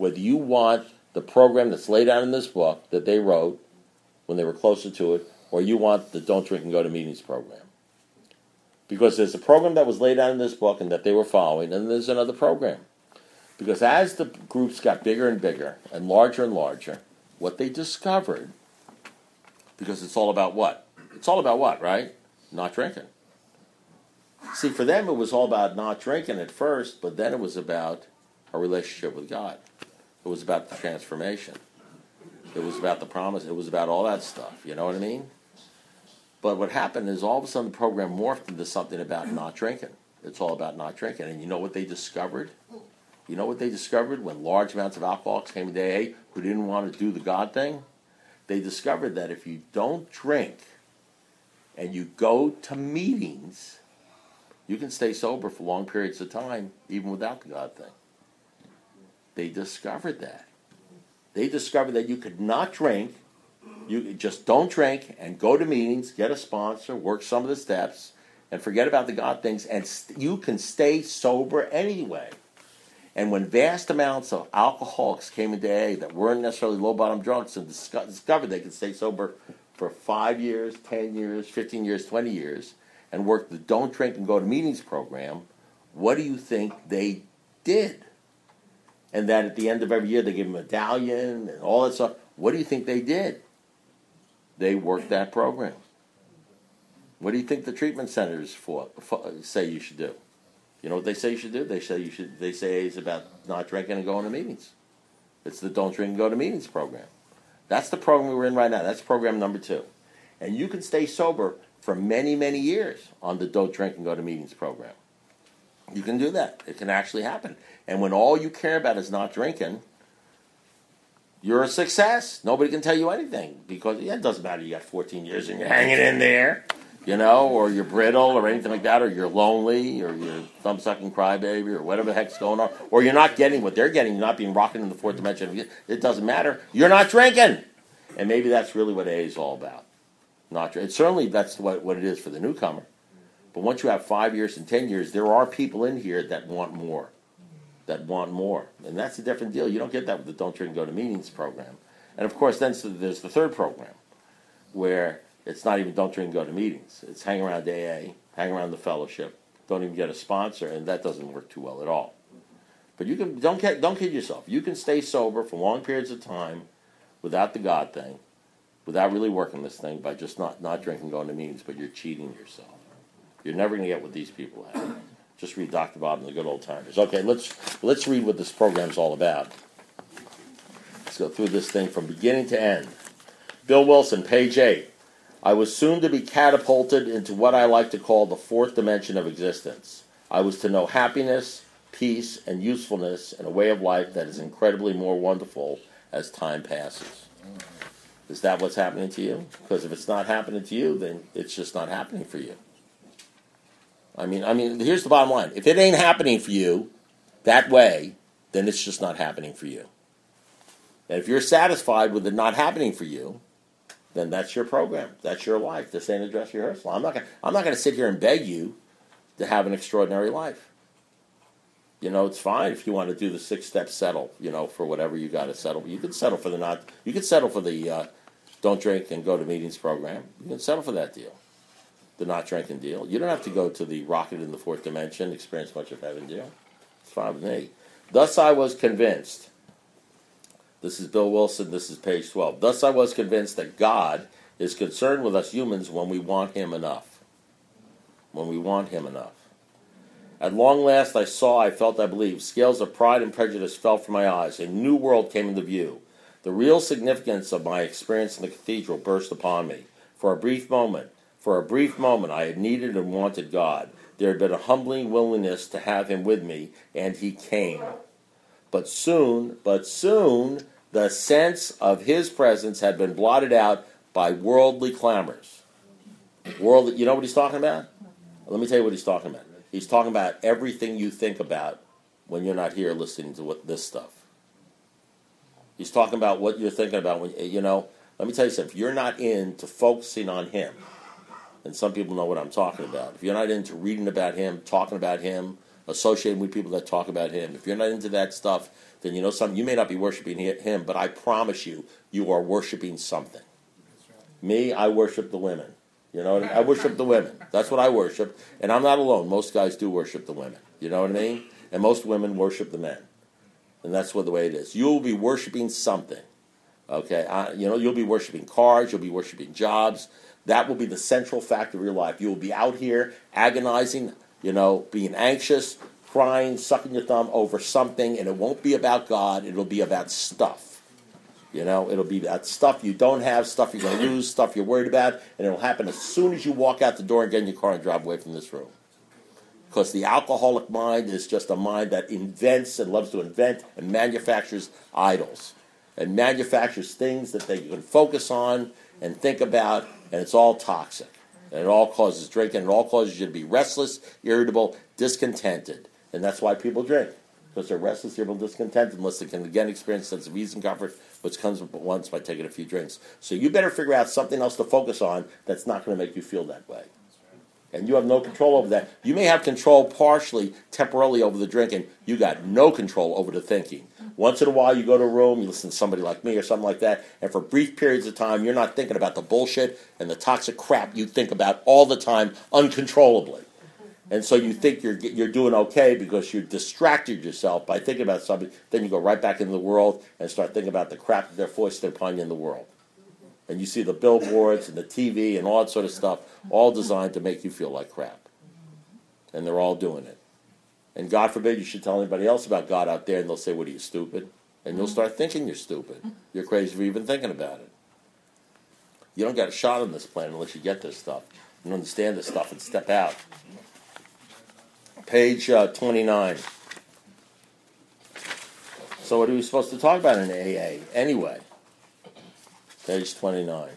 the program that's laid out in this book that they wrote when they were closer to it, or you want the Don't Drink and Go to Meetings program. Because there's a program that was laid out in this book and that they were following, and there's another program. Because as the groups got bigger and bigger and larger, what they discovered, because it's all about what? It's all about what, right? Not drinking. See, for them it was all about not drinking at first, but then it was about a relationship with God. It was about the transformation. It was about the promise. It was about all that stuff. You know what I mean? But what happened is all of a sudden the program morphed into something about not drinking. It's all about not drinking. And you know what they discovered? You know what they discovered when large amounts of alcoholics came into AA who didn't want to do the God thing? They discovered that if you don't drink and you go to meetings, you can stay sober for long periods of time even without the God thing. They discovered that. They discovered that you could not drink, you just don't drink and go to meetings, get a sponsor, work some of the steps, and forget about the God things, and you can stay sober anyway. And when vast amounts of alcoholics came into AA that weren't necessarily low-bottom drunks and discovered they could stay sober for 5 years, 10 years, 15 years, 20 years, and work the Don't Drink and Go to Meetings program, what do you think they did? And that at the end of every year they give them a medallion and all that stuff. What do you think they did? They worked that program. What do you think the treatment centers say you should do? You know what they say you should do? They say it's about not drinking and going to meetings. It's the Don't Drink and Go to Meetings program. That's the program we're in right now. That's program number 2. And you can stay sober for many, many years on the Don't Drink and Go to Meetings program. You can do that. It can actually happen. And when all you care about is not drinking, you're a success. Nobody can tell you anything because it doesn't matter. You got 14 years and you're hanging in there, or you're brittle or anything like that, or you're lonely, or you're thumb-sucking crybaby, or whatever the heck's going on, or you're not getting what they're getting, you're not being rocked in the fourth dimension. It doesn't matter. You're not drinking. And maybe that's really what AA is all about. Not drinking. Certainly that's what it is for the newcomer. But once you have 5 years and 10 years, there are people in here that want more. And that's a different deal. You don't get that with the Don't Drink and Go to Meetings program. And of course, then there's the third program, where it's not even Don't Drink and Go to Meetings. It's hang around AA, hang around the fellowship, don't even get a sponsor, and that doesn't work too well at all. But you can don't kid yourself. You can stay sober for long periods of time without the God thing, without really working this thing by just not drinking, going to meetings, but you're cheating yourself. You're never going to get what these people have. Just read Dr. Bob and the Good Old Timers. Okay, let's read what this program's all about. Let's go through this thing from beginning to end. Bill Wilson, page 8. I was soon to be catapulted into what I like to call the fourth dimension of existence. I was to know happiness, peace, and usefulness in a way of life that is incredibly more wonderful as time passes. Is that what's happening to you? Because if it's not happening to you, then it's just not happening for you. I mean, here's the bottom line. If it ain't happening for you that way, then it's just not happening for you. And if you're satisfied with it not happening for you, then that's your program. That's your life. This ain't a dress rehearsal. I'm not going to sit here and beg you to have an extraordinary life. It's fine if you want to do the 6-step settle, for whatever you got to settle. You can settle for the don't drink and go to meetings program. You can settle for that deal. The not drinking deal. You don't have to go to the rocket in the fourth dimension, experience much of heaven deal. It's fine with me. Thus I was convinced. This is Bill Wilson. This is page 12. Thus I was convinced that God is concerned with us humans when we want Him enough. When we want Him enough. At long last I saw, I felt, I believed. Scales of pride and prejudice fell from my eyes. A new world came into view. The real significance of my experience in the cathedral burst upon me. For a brief moment, I had needed and wanted God. There had been a humbling willingness to have Him with me, and He came. But soon, the sense of His presence had been blotted out by worldly clamors. You know what he's talking about? Let me tell you what he's talking about. He's talking about everything you think about when you're not here listening to this stuff. He's talking about what you're thinking about when, let me tell you something. If you're not into focusing on Him, and some people know what I'm talking about. If you're not into reading about Him, talking about Him, associating with people that talk about Him, if you're not into that stuff, then you know something. You may not be worshiping Him, but I promise you, you are worshiping something. Me, I worship the women. I worship the women. That's what I worship. And I'm not alone. Most guys do worship the women. You know what I mean? And most women worship the men. And that's the way it is. You will be worshiping something. Okay? You'll be worshiping cars. You'll be worshiping jobs. That will be the central fact of your life. You will be out here agonizing, being anxious, crying, sucking your thumb over something, and it won't be about God. It'll be about stuff. It'll be about stuff you don't have, stuff you're going to lose, stuff you're worried about, and it'll happen as soon as you walk out the door and get in your car and drive away from this room. Because the alcoholic mind is just a mind that invents and loves to invent and manufactures idols. And manufactures things that they can focus on and think about, and it's all toxic. And it all causes drinking, and it all causes you to be restless, irritable, discontented. And that's why people drink. Because they're restless, irritable, discontented, unless they can again experience a sense of ease and comfort, which comes once by taking a few drinks. So you better figure out something else to focus on that's not going to make you feel that way. And you have no control over that. You may have control partially, temporarily over the drinking. You got no control over the thinking. Once in a while you go to a room, you listen to somebody like me or something like that, and for brief periods of time you're not thinking about the bullshit and the toxic crap you think about all the time uncontrollably. And so you think you're doing okay because you distracted yourself by thinking about something. Then you go right back into the world and start thinking about the crap that they're foisted upon you in the world. And you see the billboards and the TV and all that sort of stuff, all designed to make you feel like crap. And they're all doing it. And God forbid you should tell anybody else about God out there, and they'll say, "What are you, stupid?" And you'll start thinking you're stupid. You're crazy for even thinking about it. You don't get a shot on this planet unless you get this stuff. You understand this stuff and step out. Page 29. So what are we supposed to talk about in AA anyway? Page 29.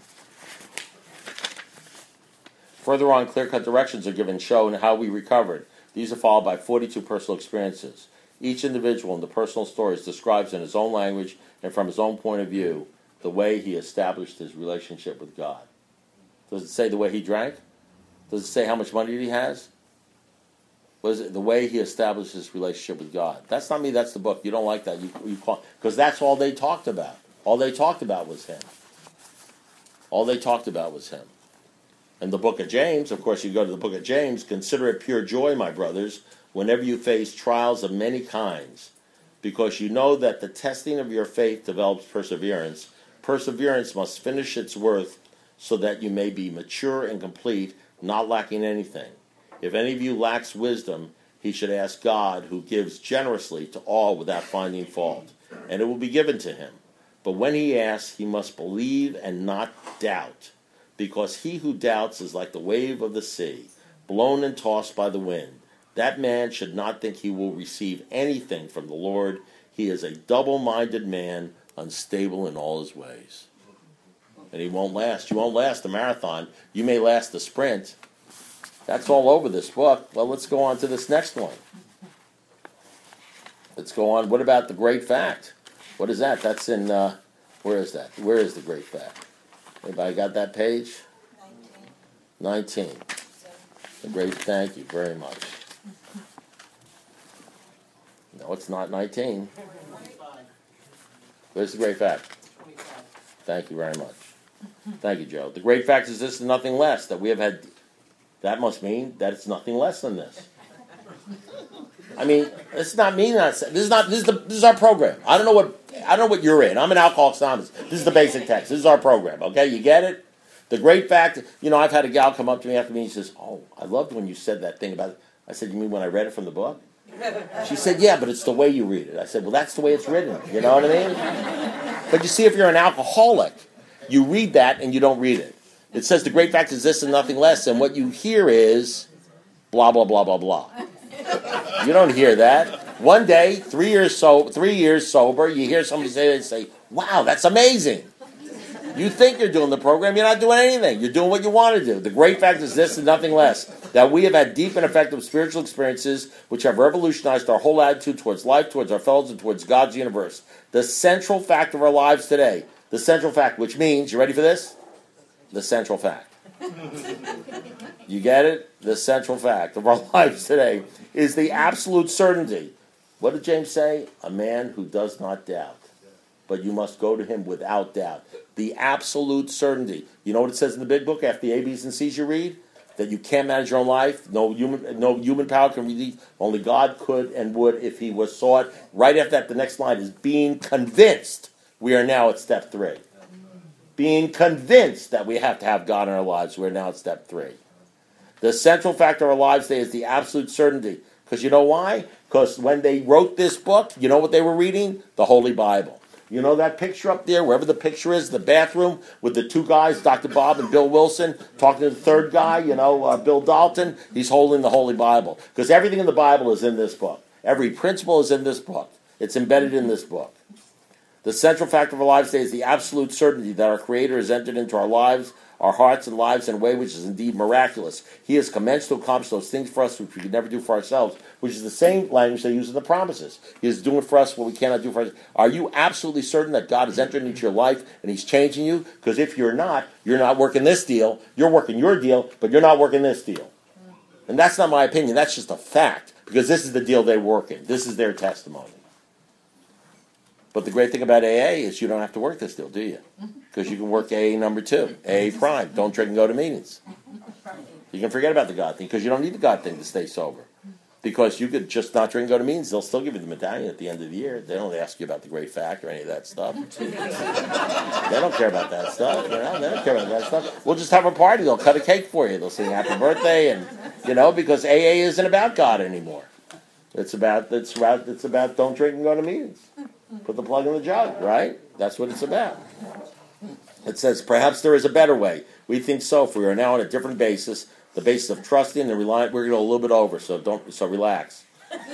Further on, clear-cut directions are given showing how we recovered. These are followed by 42 personal experiences. Each individual in the personal stories describes in his own language and from his own point of view the way he established his relationship with God. Does it say the way he drank? Does it say how much money he has? Was it the way he established his relationship with God? That's not me, that's the book. You don't like that. You call, because that's all they talked about. All they talked about was him. All they talked about was him. And the book of James, of course, you go to the book of James, consider it pure joy, my brothers, whenever you face trials of many kinds, because you know that the testing of your faith develops perseverance. Perseverance must finish its work so that you may be mature and complete, not lacking anything. If any of you lacks wisdom, he should ask God, who gives generously to all without finding fault, and it will be given to him. But when he asks, he must believe and not doubt, because he who doubts is like the wave of the sea, blown and tossed by the wind. That man should not think he will receive anything from the Lord. He is a double-minded man, unstable in all his ways. And he won't last. You won't last the marathon. You may last the sprint. That's all over this book. Well, let's go on to this next one. Let's go on. What about the great fact? What is that? That's in, where is that? Where is the great fact? Anybody got that page? 19. The great, thank you very much. No, it's not 19. Where's the great fact? Thank you very much. Thank you, Joe. The great fact is this and nothing less, that we have had. That must mean that it's nothing less than this. I mean, it's not me. This is our program. I don't know what you're in. I'm an Alcoholics Anonymous. This is the basic text. This is our program. Okay, you get it? The great fact. I've had a gal come up to me after me and she says, "Oh, I loved when you said that thing about it." I said, "You mean when I read it from the book?" She said, "Yeah, but it's the way you read it." I said, "Well, that's the way it's written." You know what I mean? But you see, if you're an alcoholic, you read that and you don't read it. It says the great fact is this and nothing less, and what you hear is blah, blah, blah, blah, blah. You don't hear that. One day, 3 years sober, you hear somebody say, "Wow, that's amazing." You think you're doing the program, you're not doing anything. You're doing what you want to do. The great fact is this and nothing less, that we have had deep and effective spiritual experiences which have revolutionized our whole attitude towards life, towards our fellows, and towards God's universe. The central fact of our lives today, the central fact, which means, you ready for this? The central fact. You get it? The central fact of our lives today is the absolute certainty. What did James say? A man who does not doubt. But you must go to him without doubt. The absolute certainty. You know what it says in the big book after the A, B's, and C's you read? That you can't manage your own life. No human power can read. Only God could and would if he was sought. Right after that, the next line is being convinced. We are now at step 3. Being convinced that we have to have God in our lives. We're now at step 3. The central fact of our lives today is the absolute certainty. Because you know why? Because when they wrote this book, you know what they were reading? The Holy Bible. You know that picture up there, wherever the picture is, the bathroom, with the 2 guys, Dr. Bob and Bill Wilson, talking to the third guy, Bill Dalton? He's holding the Holy Bible. Because everything in the Bible is in this book. Every principle is in this book. It's embedded in this book. The central fact of our lives today is the absolute certainty that our Creator has entered into our lives, our hearts and lives in a way which is indeed miraculous. He has commenced to accomplish those things for us which we could never do for ourselves, which is the same language they use in the promises. He is doing for us what we cannot do for ourselves. Are you absolutely certain that God has entered into your life and he's changing you? Because if you're not working this deal. You're working your deal, but you're not working this deal. And that's not my opinion. That's just a fact. Because this is the deal they work in. This is their testimony. But the great thing about AA is you don't have to work this deal, do you? Because you can work AA number 2, AA prime. Don't drink and go to meetings. You can forget about the God thing because you don't need the God thing to stay sober. Because you could just not drink and go to meetings. They'll still give you the medallion at the end of the year. They don't ask you about the great fact or any of that stuff. They don't care about that stuff. They don't care about that stuff. We'll just have a party. They'll cut a cake for you. They'll sing happy birthday, and because AA isn't about God anymore. It's about don't drink and go to meetings. Put the plug in the jug, right? That's what it's about. It says, perhaps there is a better way. We think so, for we are now on a different basis, the basis of trusting and relying. We're going to go a little bit over, so relax.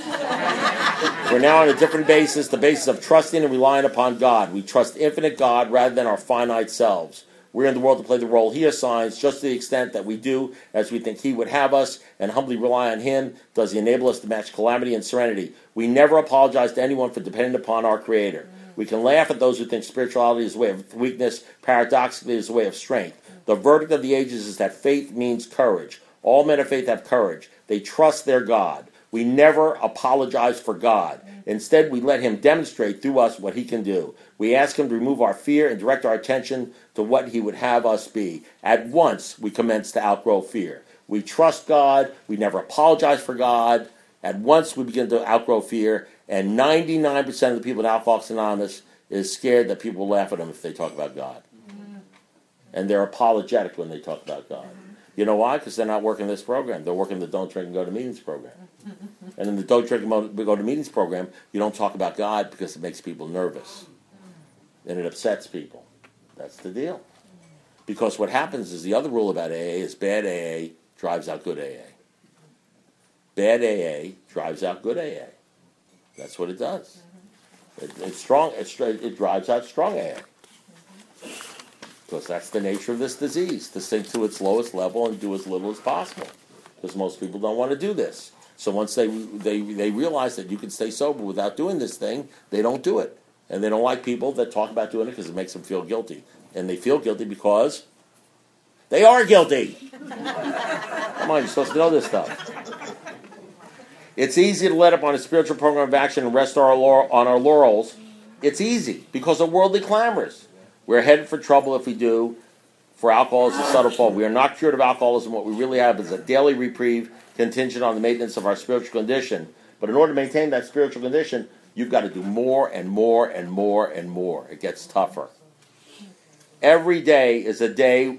We're now on a different basis, the basis of trusting and relying upon God. We trust infinite God rather than our finite selves. We're in the world to play the role he assigns, just to the extent that we do as we think he would have us, and humbly rely on him does he enable us to match calamity and serenity. We never apologize to anyone for depending upon our Creator. We can laugh at those who think spirituality is a way of weakness, paradoxically is a way of strength. The verdict of the ages is that faith means courage. All men of faith have courage. They trust their God. We never apologize for God. Instead, we let him demonstrate through us what he can do. We ask him to remove our fear and direct our attention to what he would have us be. At once, we commence to outgrow fear. We trust God. We never apologize for God. At once, we begin to outgrow fear. And 99% of the people in Alcoholics Anonymous is scared that people will laugh at them if they talk about God. And they're apologetic when they talk about God. You know why? Because they're not working this program. They're working the Don't Drink and Go to Meetings program. And in the Don't Drink and Go to Meetings program, you don't talk about God because it makes people nervous. And it upsets people. That's the deal. Because what happens is the other rule about AA is bad AA drives out good AA. Bad AA drives out good AA. That's what it does. It's strong. It drives out strong AA. Because that's the nature of this disease, to sink to its lowest level and do as little as possible. Because most people don't want to do this. So once they realize that you can stay sober without doing this thing, they don't do it. And they don't like people that talk about doing it because it makes them feel guilty. And they feel guilty because they are guilty. Come on, you're supposed to know this stuff. It's easy to let up on a spiritual program of action and rest on our laurels. It's easy because of worldly clamors. We're headed for trouble if we do, for alcohol is a subtle fault. We are not cured of alcoholism. What we really have is a daily reprieve contingent on the maintenance of our spiritual condition. But in order to maintain that spiritual condition, you've got to do more and more and more and more. It gets tougher. Every day is a day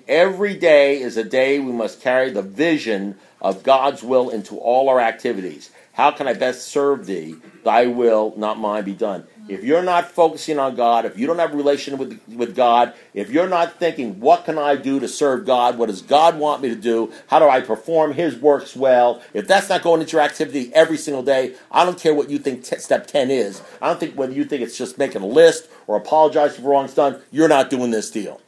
we must carry the vision of God's will into all our activities. How can I best serve thee? Thy will, not mine, be done. If you're not focusing on God, if you don't have a relationship with God, if you're not thinking, what can I do to serve God? What does God want me to do? How do I perform His works well? If that's not going into your activity every single day, I don't care what you think step 10 is. I don't think whether you think it's just making a list or apologizing for wrongs done, you're not doing this deal.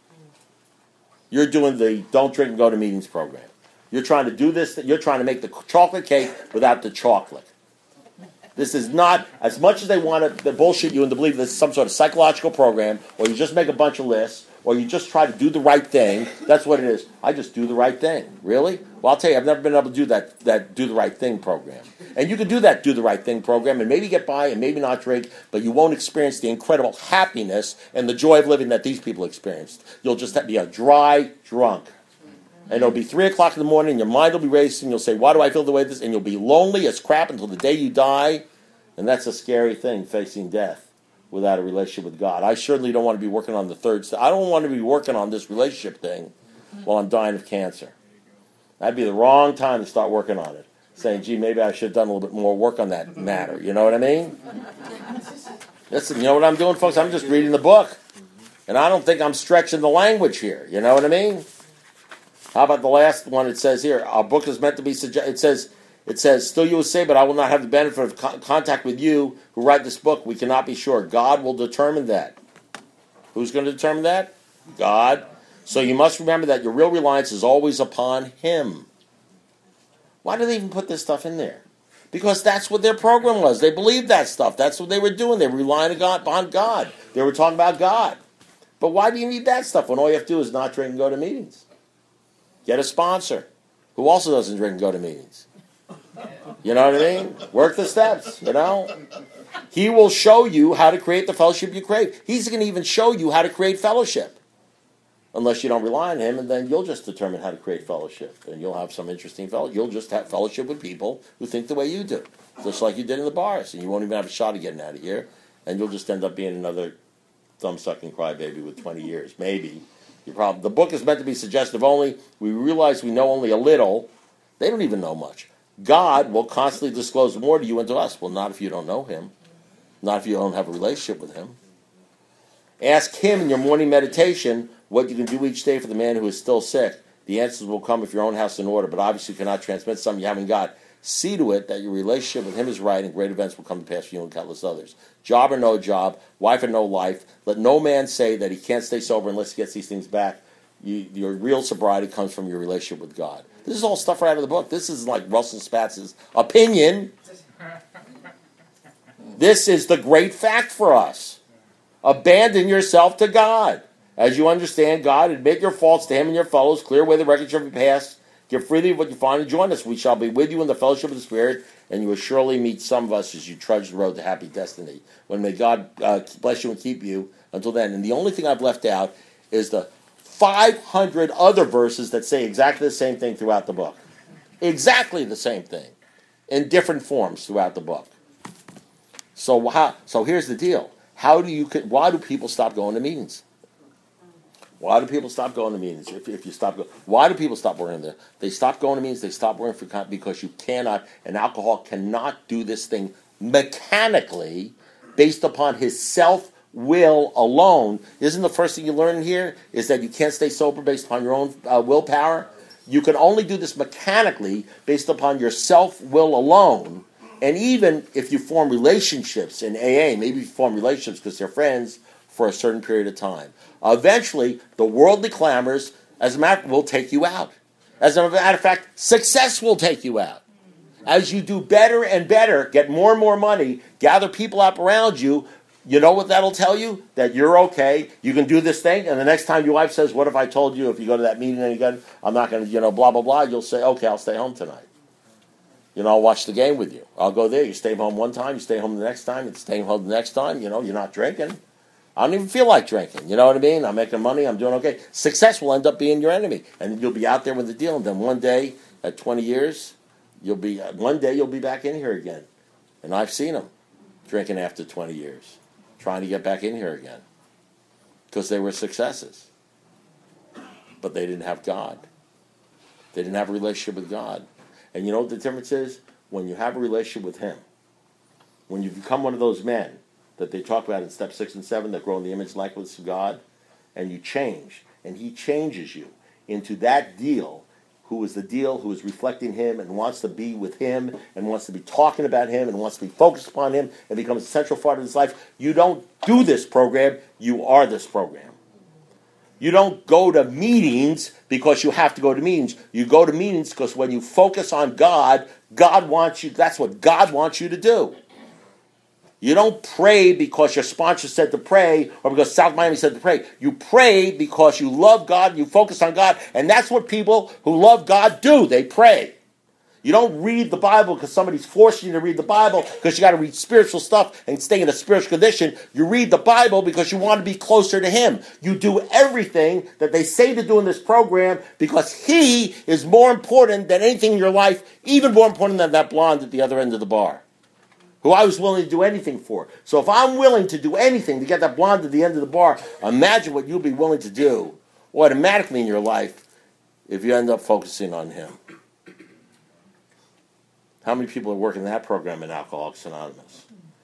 You're doing the Don't Drink and Go to Meetings program. You're trying to do this, you're trying to make the chocolate cake without the chocolate. This is not, as much as they want to bullshit you into believing this is some sort of psychological program, or you just make a bunch of lists, or you just try to do the right thing. That's what it is. I just do the right thing. Really? Well, I'll tell you, I've never been able to do that do the right thing program. And you can do that do the right thing program and maybe get by and maybe not drink, but you won't experience the incredible happiness and the joy of living that these people experienced. You'll just be a dry drunk. And it'll be 3 o'clock in the morning, and your mind will be racing. You'll say, why do I feel the way this? And you'll be lonely as crap until the day you die. And that's a scary thing, facing death without a relationship with God. I certainly don't want to be working on the third step. I don't want to be working on this relationship thing while I'm dying of cancer. That'd be the wrong time to start working on it. Saying, gee, maybe I should have done a little bit more work on that matter. You know what I mean? Listen, you know what I'm doing, folks? I'm just reading the book. And I don't think I'm stretching the language here. You know what I mean? How about the last one? It says here, our book is meant to be it says, still you will say, but I will not have the benefit of contact with you who write this book. We cannot be sure. God will determine that. Who's going to determine that? God. So you must remember that your real reliance is always upon Him. Why do they even put this stuff in there? Because that's what their program was. They believed that stuff. That's what they were doing. They were relying upon God. They were talking about God. But why do you need that stuff when all you have to do is not drink and go to meetings? Get a sponsor who also doesn't drink and go to meetings. You know what I mean? Work the steps, you know? He will show you how to create the fellowship you crave. He's going to even show you how to create fellowship. Unless you don't rely on Him, and then you'll just determine how to create fellowship. And you'll have some interesting fellowship. You'll just have fellowship with people who think the way you do. Just like you did in the bars. And you won't even have a shot of getting out of here. And you'll just end up being another thumb-sucking crybaby with 20 years. Maybe. Your problem. The book is meant to be suggestive only. We realize we know only a little. They don't even know much. God will constantly disclose more to you and to us. Well, not if you don't know Him. Not if you don't have a relationship with Him. Ask Him in your morning meditation what you can do each day for the man who is still sick. The answers will come if your own house is in order, but obviously you cannot transmit something you haven't got. See to it that your relationship with Him is right, and great events will come to pass for you and countless others. Job or no job, wife or no life, let no man say that he can't stay sober unless he gets these things back. Your real sobriety comes from your relationship with God. This is all stuff right out of the book. This is like Russell Spatz's opinion. This is the great fact for us. Abandon yourself to God. As you understand God, admit your faults to Him and your fellows, clear away the wreckage of your past, give freely of what you find, and join us. We shall be with you in the fellowship of the Spirit, and you will surely meet some of us as you trudge the road to happy destiny. When may God bless you and keep you until then. And the only thing I've left out is the 500 other verses that say exactly the same thing throughout the book. Exactly the same thing. In different forms throughout the book. So here's the deal. Why do people stop going to meetings? Why do people stop going to meetings? If you stop going, why do people stop working there? They stop going to meetings. They stop working because you cannot. An alcoholic cannot do this thing mechanically, based upon his self-will alone. Isn't the first thing you learn in here is that you can't stay sober based upon your own willpower? You can only do this mechanically based upon your self-will alone. And even if you form relationships in AA, maybe you form relationships because they're friends for a certain period of time. Eventually, the worldly clamors, as a matter of fact, will take you out. As a matter of fact, success will take you out. As you do better and better, get more and more money, gather people up around you, you know what that'll tell you? That you're okay, you can do this thing, and the next time your wife says, what if I told you if you go to that meeting and again, I'm not going to, blah, blah, blah, you'll say, okay, I'll stay home tonight. I'll watch the game with you. I'll go there, you stay home one time, you stay home the next time, you stay home the next time, you're not drinking. I don't even feel like drinking, you know what I mean? I'm making money, I'm doing okay. Success will end up being your enemy, and you'll be out there with the deal, and then one day, at 20 years, you'll be back in here again. And I've seen them drinking after 20 years, trying to get back in here again, because they were successes. But they didn't have God. They didn't have a relationship with God. And you know what the difference is? When you have a relationship with Him, when you become one of those men that they talk about in step 6 and 7 that grow in the image and likeness of God, and you change, and He changes you into that deal who is reflecting Him and wants to be with Him and wants to be talking about Him and wants to be focused upon Him and becomes a central part of His life. You don't do this program, you are this program. You don't go to meetings because you have to go to meetings. You go to meetings because when you focus on God, God wants you, that's what God wants you to do. You don't pray because your sponsor said to pray or because South Miami said to pray. You pray because you love God, you focus on God, and that's what people who love God do. They pray. You don't read the Bible because somebody's forcing you to read the Bible because you got to read spiritual stuff and stay in a spiritual condition. You read the Bible because you want to be closer to Him. You do everything that they say to do in this program because He is more important than anything in your life, even more important than that blonde at the other end of the bar, who I was willing to do anything for. So if I'm willing to do anything to get that blonde at the end of the bar, imagine what you'll be willing to do automatically in your life if you end up focusing on Him. How many people are working that program in Alcoholics Anonymous?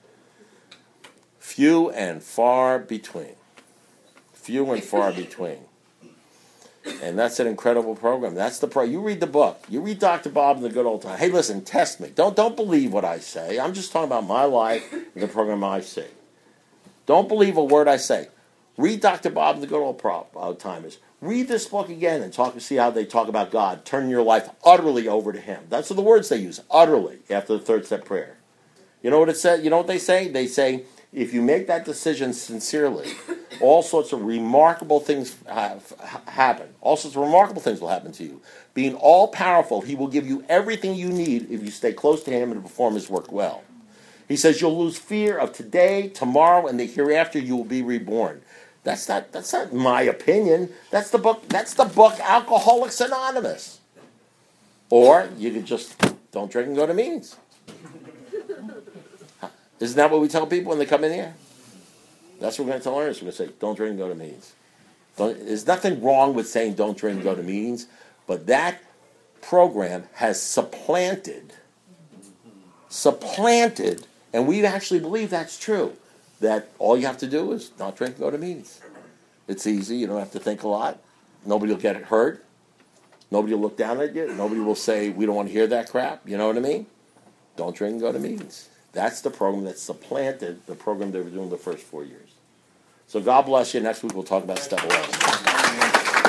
Few and far between. Few and far between. And that's an incredible program. That's the you read the book. You read Dr. Bob in the good old time. Hey, listen, test me. Don't believe what I say. I'm just talking about my life and the program I see. Don't believe a word I say. Read Dr. Bob and the good old timers. Read this book again and see how they talk about God. Turn your life utterly over to Him. That's the words they use, utterly, after the third step prayer. You know what it says? You know what they say? They say, if you make that decision sincerely, all sorts of remarkable things happen. All sorts of remarkable things will happen to you. Being all-powerful, He will give you everything you need if you stay close to Him and perform His work well. He says you'll lose fear of today, tomorrow, and the hereafter. You will be reborn. That's not my opinion. That's the book Alcoholics Anonymous. Or you could just don't drink and go to meetings. Isn't that what we tell people when they come in here? That's what we're going to tell learners. We're going to say, don't drink and go to meetings. There's nothing wrong with saying don't drink and go to meetings, but that program has supplanted, and we actually believe that's true, that all you have to do is not drink and go to meetings. It's easy. You don't have to think a lot. Nobody will get hurt. Nobody will look down at you. Nobody will say, we don't want to hear that crap. You know what I mean? Don't drink and go to meetings. That's the program that supplanted the program they were doing the first 4 years. So God bless you. Next week we'll talk about step 11.